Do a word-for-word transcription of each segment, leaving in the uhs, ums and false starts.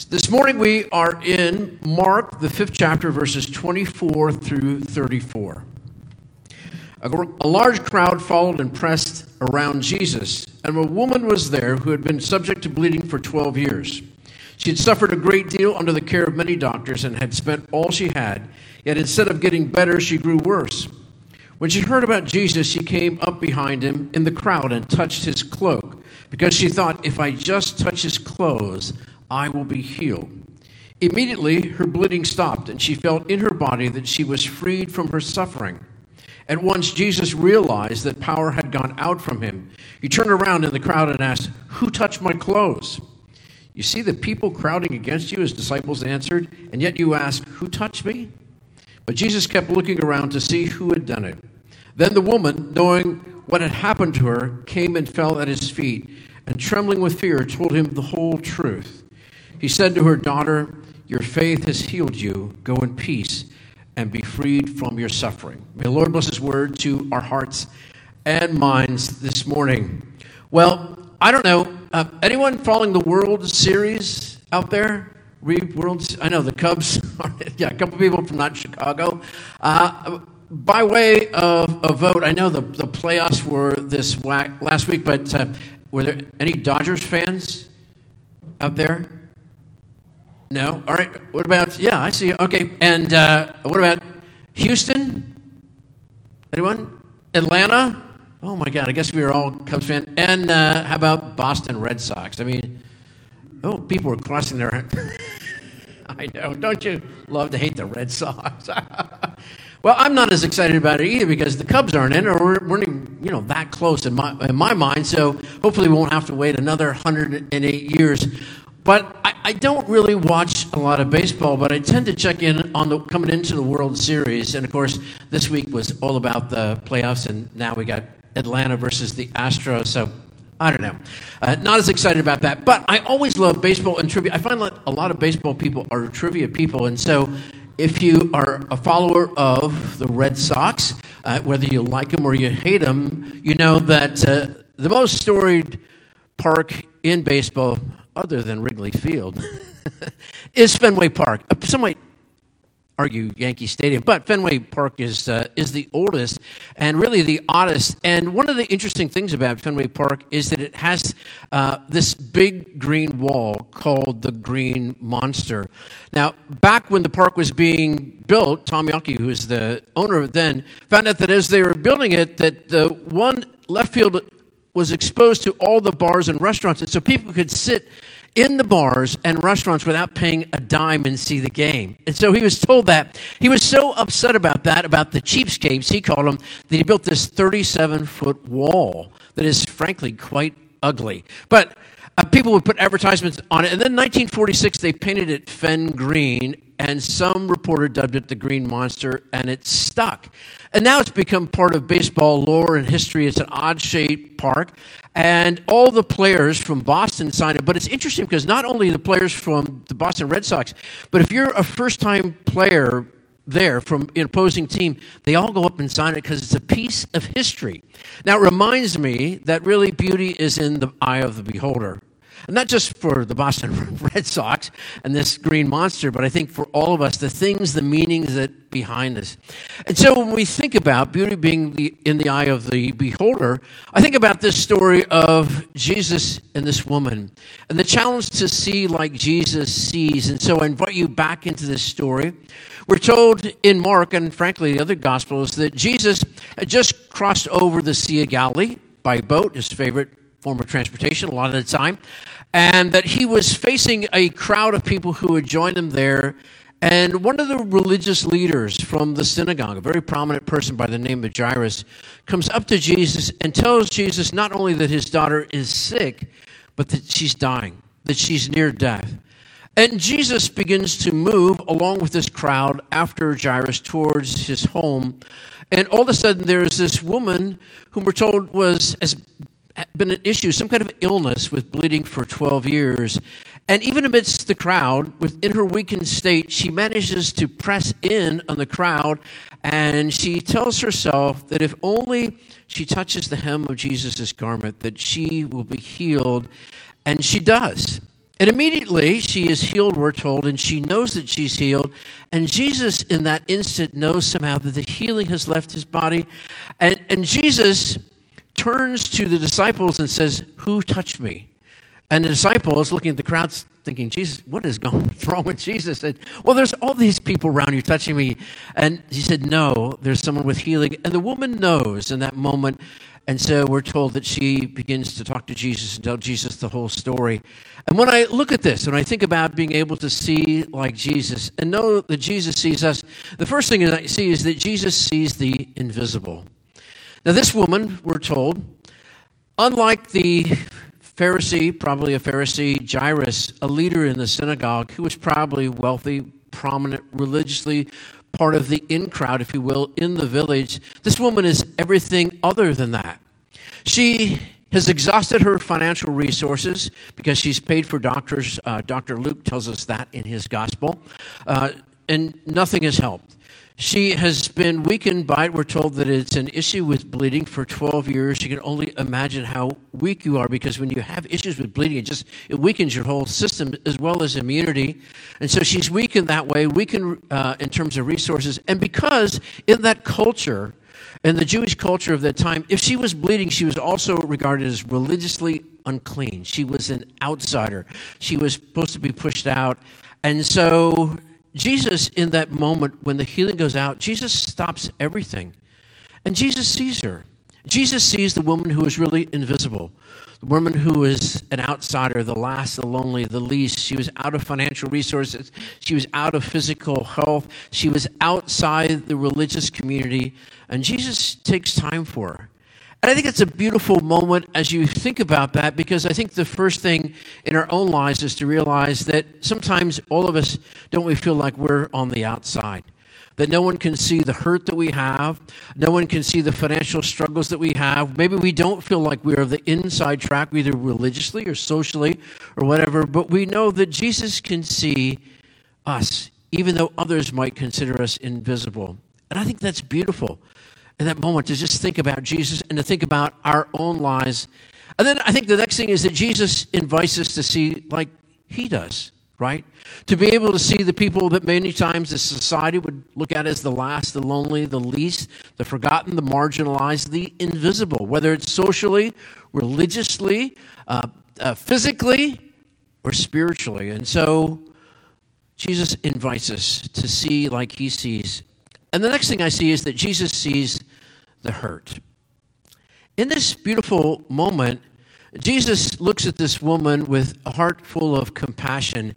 This morning we are in Mark, the fifth chapter, verses twenty-four through thirty-four. A, a large crowd followed and pressed around Jesus, and a woman was there who had been subject to bleeding for twelve years. She had suffered a great deal under the care of many doctors and had spent all she had, yet instead of getting better, she grew worse. When she heard about Jesus, she came up behind him in the crowd and touched his cloak, because she thought, if I just touch his clothes, I will be healed. Immediately, her bleeding stopped, and she felt in her body that she was freed from her suffering. At once, Jesus realized that power had gone out from him. He turned around in the crowd and asked, "Who touched my clothes?" "You see the people crowding against you," his disciples answered, "and yet you ask, 'Who touched me?'" But Jesus kept looking around to see who had done it. Then the woman, knowing what had happened to her, came and fell at his feet, and trembling with fear, told him the whole truth. He said to her, "Daughter, your faith has healed you. Go in peace and be freed from your suffering." May the Lord bless his word to our hearts and minds this morning. Well, I don't know. Uh, anyone following the World Series out there? Read World. I know the Cubs. Yeah, a couple people from not Chicago. Uh, by way of a vote, I know the, the playoffs were this whack, last week, but uh, were there any Dodgers fans out there? No? All right. What about, yeah, I see. Okay. And uh, what about Houston? Anyone? Atlanta? Oh, my God. I guess we were all Cubs fans. And uh, how about Boston Red Sox? I mean, oh, people were crossing their... I know. Don't you love to hate the Red Sox? Well, I'm not as excited about it either because the Cubs aren't in, or we're, we're you know, that close in my, in my mind. So hopefully we won't have to wait another one hundred eight years. But I, I don't really watch a lot of baseball, but I tend to check in on the coming into the World Series. And, of course, this week was all about the playoffs, and now we got Atlanta versus the Astros. So, I don't know. Uh, not as excited about that. But I always love baseball and trivia. I find that a lot of baseball people are trivia people. And so if you are a follower of the Red Sox, uh, whether you like them or you hate them, you know that uh, the most storied park in baseball, other than Wrigley Field, is Fenway Park. Some might argue Yankee Stadium, but Fenway Park is uh, is the oldest and really the oddest. And one of the interesting things about Fenway Park is that it has uh, this big green wall called the Green Monster. Now, back when the park was being built, Tom Yawkey, who was the owner of it then, found out that as they were building it, that the one left field was exposed to all the bars and restaurants, and so people could sit in the bars and restaurants without paying a dime and see the game. And so he was told that. He was so upset about that, about the cheapskates, he called them, that he built this thirty-seven-foot wall that is, frankly, quite ugly. But uh, people would put advertisements on it, and then in nineteen forty-six, they painted it Fen Green, and some reporter dubbed it the Green Monster, and it stuck. And now it's become part of baseball lore and history. It's an odd-shaped park, and all the players from Boston signed it. But it's interesting because not only the players from the Boston Red Sox, but if you're a first-time player there from an opposing team, they all go up and sign it because it's a piece of history. Now, it reminds me that really beauty is in the eye of the beholder. And not just for the Boston Red Sox and this Green Monster, but I think for all of us, the things, the meanings that behind us. And so when we think about beauty being the, in the eye of the beholder, I think about this story of Jesus and this woman and the challenge to see like Jesus sees. And so I invite you back into this story. We're told in Mark, and frankly the other Gospels, that Jesus had just crossed over the Sea of Galilee by boat, his favorite form of transportation a lot of the time, and that he was facing a crowd of people who had joined him there. And one of the religious leaders from the synagogue, a very prominent person by the name of Jairus, comes up to Jesus and tells Jesus not only that his daughter is sick, but that she's dying, that she's near death. And Jesus begins to move along with this crowd after Jairus towards his home. And all of a sudden there's this woman whom we're told was as been an issue, some kind of illness with bleeding for twelve years. And even amidst the crowd, in her weakened state, she manages to press in on the crowd, and she tells herself that if only she touches the hem of Jesus' garment, that she will be healed. And she does. And immediately she is healed, we're told, and she knows that she's healed. And Jesus, in that instant, knows somehow that the healing has left his body. And, and Jesus turns to the disciples and says, "Who touched me?" And the disciples, looking at the crowds, thinking, "Jesus, what is going wrong with Jesus?" And, "Well, there's all these people around you touching me." And he said, "No, there's someone with healing." And the woman knows in that moment. And so we're told that she begins to talk to Jesus and tell Jesus the whole story. And when I look at this, and I think about being able to see like Jesus and know that Jesus sees us, the first thing that I see is that Jesus sees the invisible. Now, this woman, we're told, unlike the Pharisee, probably a Pharisee, Jairus, a leader in the synagogue, who was probably wealthy, prominent, religiously part of the in crowd, if you will, in the village, this woman is everything other than that. She has exhausted her financial resources because she's paid for doctors. Uh, Doctor Luke tells us that in his gospel. Uh, and nothing has helped. She has been weakened by it. We're told that it's an issue with bleeding for twelve years. You can only imagine how weak you are, because when you have issues with bleeding, it just it weakens your whole system as well as immunity. And so she's weakened that way, weakened uh, in terms of resources. And because in that culture, in the Jewish culture of that time, if she was bleeding, she was also regarded as religiously unclean. She was an outsider. She was supposed to be pushed out. And so Jesus, in that moment when the healing goes out, Jesus stops everything. And Jesus sees her. Jesus sees the woman who is really invisible, the woman who is an outsider, the last, the lonely, the least. She was out of financial resources. She was out of physical health. She was outside the religious community. And Jesus takes time for her. And I think it's a beautiful moment as you think about that, because I think the first thing in our own lives is to realize that sometimes all of us, don't we feel like we're on the outside, that no one can see the hurt that we have, no one can see the financial struggles that we have. Maybe we don't feel like we're the inside track, either religiously or socially or whatever, but we know that Jesus can see us, even though others might consider us invisible. And I think that's beautiful. In that moment, to just think about Jesus and to think about our own lives. And then I think the next thing is that Jesus invites us to see like he does, right? To be able to see the people that many times the society would look at as the last, the lonely, the least, the forgotten, the marginalized, the invisible, whether it's socially, religiously, uh, uh, physically, or spiritually. And so Jesus invites us to see like he sees. And the next thing I see is that Jesus sees the hurt. In this beautiful moment, Jesus looks at this woman with a heart full of compassion.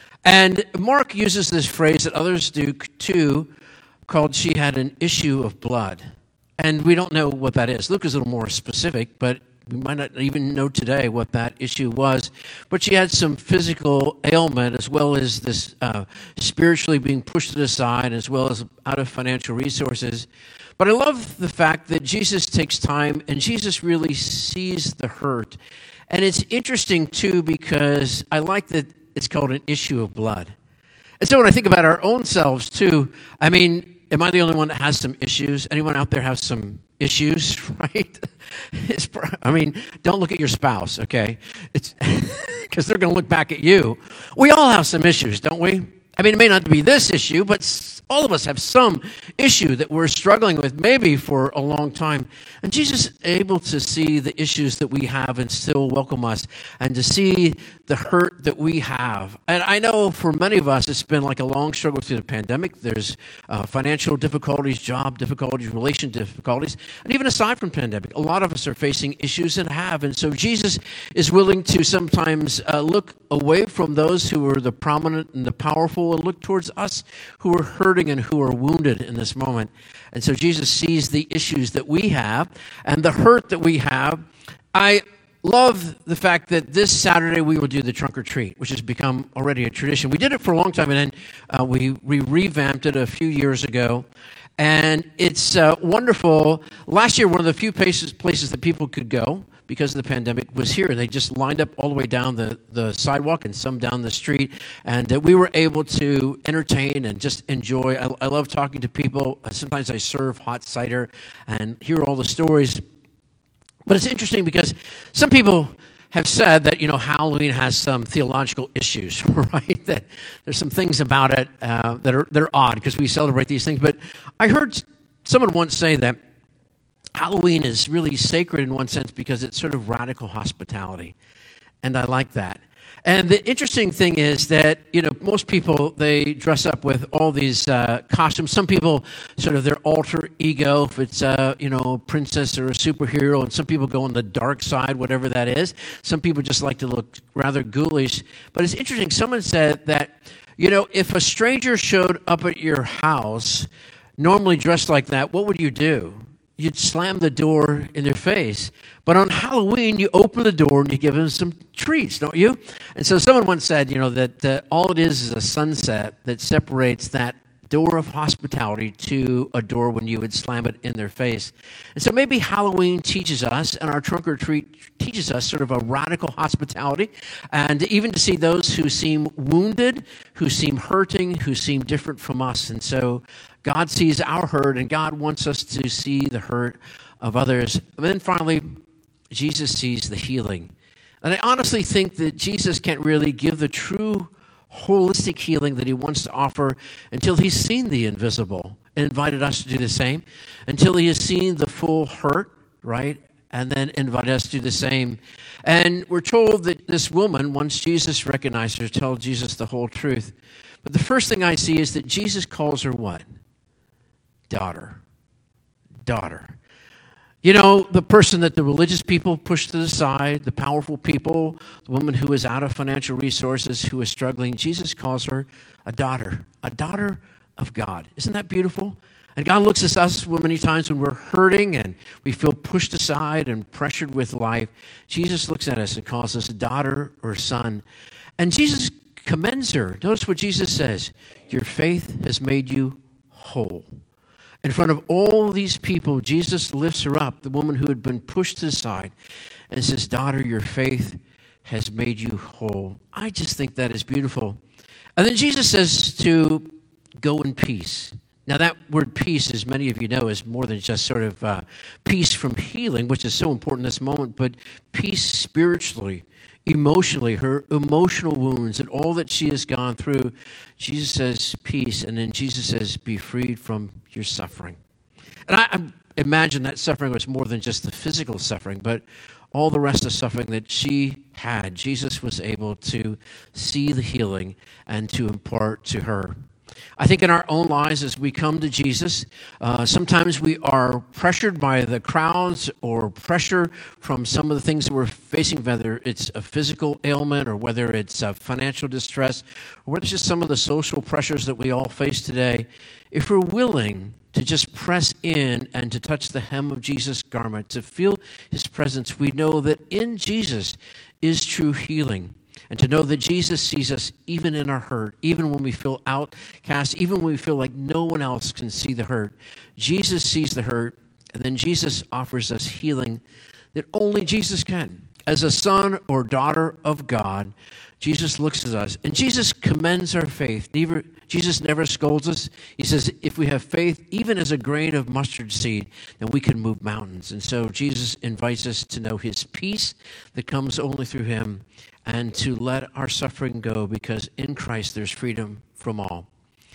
And Mark uses this phrase that others do too, called "she had an issue of blood." And we don't know what that is. Luke is a little more specific, but we might not even know today what that issue was. But she had some physical ailment, as well as this uh, spiritually being pushed to the side, as well as out of financial resources. But I love the fact that Jesus takes time, and Jesus really sees the hurt. And it's interesting, too, because I like that it's called an issue of blood. And so when I think about our own selves, too, I mean, am I the only one that has some issues? Anyone out there have some issues, right? It's, I mean, don't look at your spouse, okay? It's because they're going to look back at you. We all have some issues, don't we? I mean, it may not be this issue, but all of us have some issue that we're struggling with, maybe for a long time. And Jesus is able to see the issues that we have and still welcome us, and to see the hurt that we have. And I know for many of us, it's been like a long struggle through the pandemic. There's uh, financial difficulties, job difficulties, relation difficulties. And even aside from pandemic, a lot of us are facing issues and have. And so Jesus is willing to sometimes uh, look away from those who are the prominent and the powerful and look towards us who are hurting and who are wounded in this moment. And so Jesus sees the issues that we have and the hurt that we have. I love the fact that this Saturday we will do the trunk or treat, which has become already a tradition. We did it for a long time, and then uh, we, we revamped it a few years ago. And it's uh, wonderful. Last year, one of the few places, places that people could go because of the pandemic was here. They just lined up all the way down the, the sidewalk and some down the street. And uh, we were able to entertain and just enjoy. I, I love talking to people. Sometimes I serve hot cider and hear all the stories. But it's interesting because some people have said that, you know, Halloween has some theological issues, right? That there's some things about it uh, that are they're odd because we celebrate these things. But I heard someone once say that Halloween is really sacred in one sense because it's sort of radical hospitality. And I like that. And the interesting thing is that, you know, most people, they dress up with all these uh, costumes. Some people, sort of their alter ego, if it's, uh, you know, a princess or a superhero, and some people go on the dark side, whatever that is. Some people just like to look rather ghoulish. But it's interesting, someone said that, you know, if a stranger showed up at your house, normally dressed like that, what would you do? You'd slam the door in their face. But on Halloween, you open the door and you give them some treats, don't you? And so someone once said, you know, that uh, all it is is a sunset that separates that door of hospitality to a door when you would slam it in their face. And so maybe Halloween teaches us, and our trunk or treat teaches us sort of a radical hospitality, and even to see those who seem wounded, who seem hurting, who seem different from us. And so God sees our hurt, and God wants us to see the hurt of others. And then finally, Jesus sees the healing. And I honestly think that Jesus can't really give the true holistic healing that he wants to offer until he's seen the invisible and invited us to do the same, until he has seen the full hurt, right, and then invited us to do the same. And we're told that this woman, once Jesus recognized her, told Jesus the whole truth. But the first thing I see is that Jesus calls her what? Daughter. Daughter. You know, the person that the religious people pushed to the side, the powerful people, the woman who is out of financial resources, who is struggling, Jesus calls her a daughter, a daughter of God. Isn't that beautiful? And God looks at us many times when we're hurting and we feel pushed aside and pressured with life. Jesus looks at us and calls us daughter or son. And Jesus commends her. Notice what Jesus says. Your faith has made you whole. In front of all these people, Jesus lifts her up, the woman who had been pushed to the side, and says, daughter, your faith has made you whole. I just think that is beautiful. And then Jesus says to go in peace. Now that word peace, as many of you know, is more than just sort of uh, peace from healing, which is so important in this moment, but peace spiritually, emotionally, her emotional wounds and all that she has gone through. Jesus says peace, and then Jesus says be freed from your suffering. And I, I imagine that suffering was more than just the physical suffering, but all the rest of suffering that she had, Jesus was able to see the healing and to impart to her. I think in our own lives as we come to Jesus, uh, sometimes we are pressured by the crowds or pressure from some of the things that we're facing, whether it's a physical ailment or whether it's a financial distress, or whether it's just some of the social pressures that we all face today. If we're willing to just press in and to touch the hem of Jesus' garment, to feel his presence, we know that in Jesus is true healing. And to know that Jesus sees us even in our hurt, even when we feel outcast, even when we feel like no one else can see the hurt. Jesus sees the hurt, and then Jesus offers us healing that only Jesus can. As a son or daughter of God, Jesus looks at us, and Jesus commends our faith. Never, Jesus never scolds us. He says, if we have faith, even as a grain of mustard seed, then we can move mountains. And so Jesus invites us to know his peace that comes only through him, and to let our suffering go, because in Christ there's freedom from all.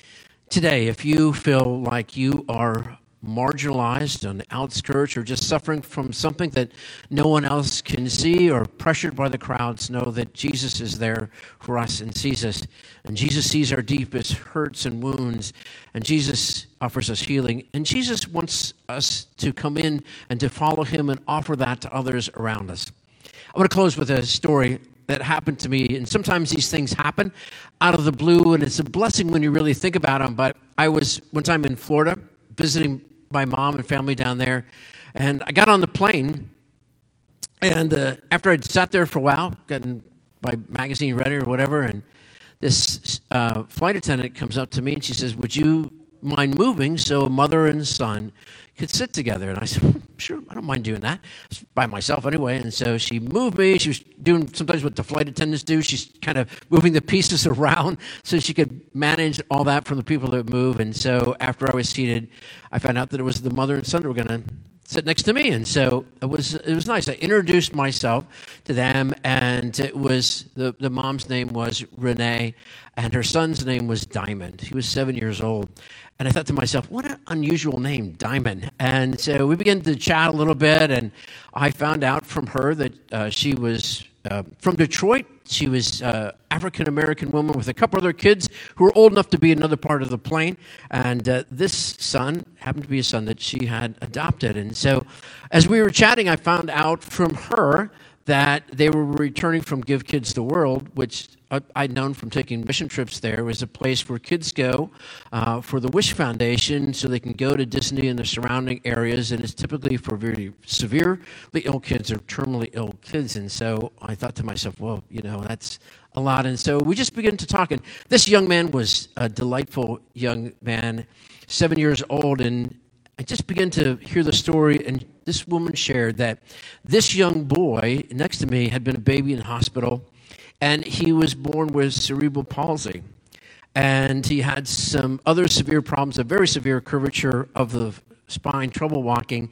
Today, if you feel like you are marginalized on the outskirts or just suffering from something that no one else can see or pressured by the crowds, know that Jesus is there for us and sees us. And Jesus sees our deepest hurts and wounds, and Jesus offers us healing. And Jesus wants us to come in and to follow him and offer that to others around us. I want to close with a story that happened to me, and sometimes these things happen out of the blue, and it's a blessing when you really think about them. But I was one time in Florida visiting my mom and family down there, and I got on the plane, and uh, after I'd sat there for a while, getting my magazine ready or whatever, and this uh, flight attendant comes up to me, and she says, would you mind moving so a mother and son could sit together? And I said, sure, I don't mind doing that. It's by myself anyway. And so she moved me. She was doing sometimes what the flight attendants do. She's kind of moving the pieces around so she could manage all that from the people that move. And so after I was seated, I found out that it was the mother and son that were going to sit next to me, and so it was it was nice. I introduced myself to them, and it was the the mom's name was Renee, and her son's name was Diamond. He was seven years old, and I thought to myself, what an unusual name, Diamond. And so we began to chat a little bit, and I found out from her that uh, she was uh, from Detroit. She was an African-American woman with a couple other kids who were old enough to be another part of the plane. And uh, this son happened to be a son that she had adopted. And so as we were chatting, I found out from her that they were returning from Give Kids the World, which I'd known from taking mission trips there. It was a place where kids go uh, for the Wish Foundation so they can go to Disney and the surrounding areas, and it's typically for very severely ill kids or terminally ill kids. And so I thought to myself, well, you know, that's a lot. And so we just began to talk, and this young man was a delightful young man, seven years old, and I just began to hear the story, and this woman shared that this young boy next to me had been a baby in the hospital, and he was born with cerebral palsy. And he had some other severe problems, a very severe curvature of the spine, trouble walking,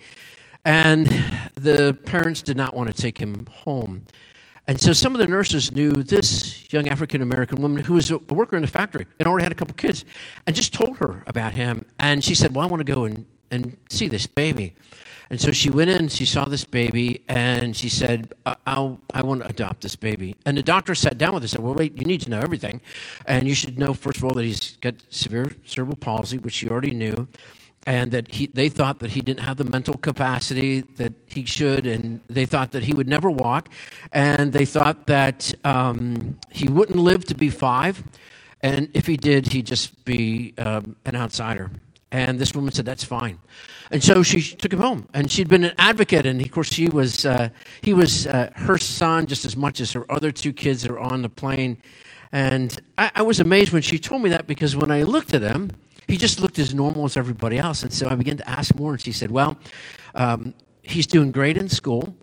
and the parents did not want to take him home. And so some of the nurses knew this young African-American woman who was a worker in the factory and already had a couple kids, and just told her about him. And she said, well, I want to go and, and see this baby. And so she went in, she saw this baby, and she said, I- I'll, I want to adopt this baby. And the doctor sat down with her and said, well, wait, you need to know everything. And you should know, first of all, that he's got severe cerebral palsy, which she already knew, and that he, they thought that he didn't have the mental capacity that he should, and they thought that he would never walk, and they thought that um, he wouldn't live to be five, and if he did, he'd just be um, an outsider. And this woman said, that's fine. And so she took him home, and she'd been an advocate, and of course she was, uh, he was uh, her son just as much as her other two kids that were on the plane. And I, I was amazed when she told me that, because when I looked at him, he just looked as normal as everybody else. And so I began to ask more, and she said, well, um, he's doing great in school,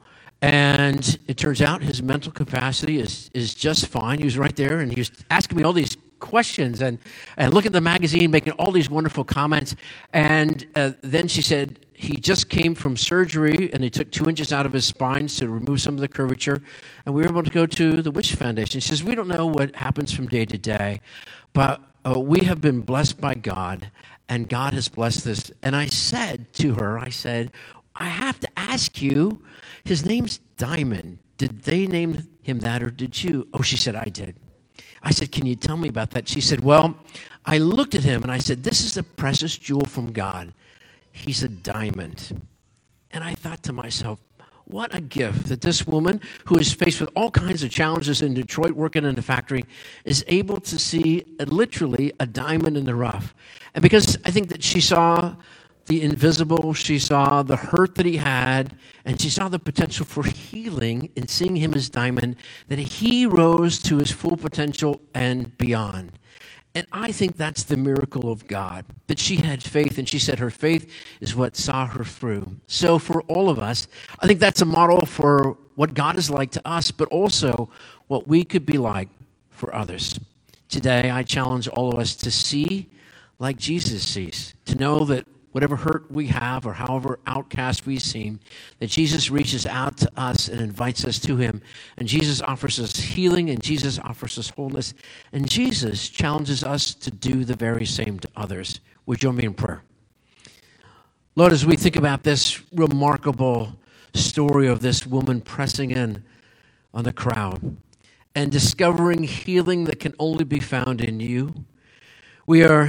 and it turns out his mental capacity is, is just fine. He was right there, and he was asking me all these questions and, and looking at the magazine, making all these wonderful comments. And uh, then she said, he just came from surgery, and they took two inches out of his spine to remove some of the curvature, and we were able to go to the Wish Foundation. She says, we don't know what happens from day to day, but uh, we have been blessed by God, and God has blessed us. And I said to her, I said, I have to ask you, his name's Diamond. Did they name him that, or did you? Oh, she said, I did. I said, can you tell me about that? She said, well, I looked at him and I said, this is a precious jewel from God. He's a diamond. And I thought to myself, what a gift that this woman, who is faced with all kinds of challenges in Detroit, working in the factory, is able to see a, literally a diamond in the rough. And because I think that she saw the invisible, she saw the hurt that he had, and she saw the potential for healing in seeing him as diamond, that he rose to his full potential and beyond. And I think that's the miracle of God, that she had faith, and she said her faith is what saw her through. So for all of us, I think that's a model for what God is like to us, but also what we could be like for others. Today, I challenge all of us to see like Jesus sees, to know that whatever hurt we have or however outcast we seem, that Jesus reaches out to us and invites us to him. And Jesus offers us healing, and Jesus offers us wholeness. And Jesus challenges us to do the very same to others. Would you join me in prayer? Lord, as we think about this remarkable story of this woman pressing in on the crowd and discovering healing that can only be found in you, we are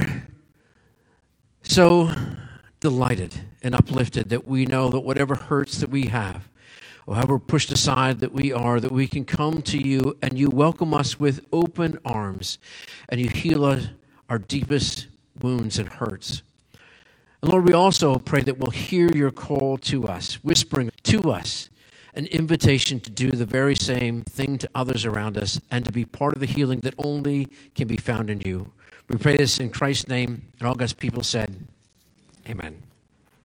so delighted and uplifted that we know that whatever hurts that we have, or however pushed aside that we are, that we can come to you and you welcome us with open arms, and you heal us, our deepest wounds and hurts. And Lord, we also pray that we'll hear your call to us, whispering to us an invitation to do the very same thing to others around us and to be part of the healing that only can be found in you. We pray this in Christ's name, and all God's people said, amen.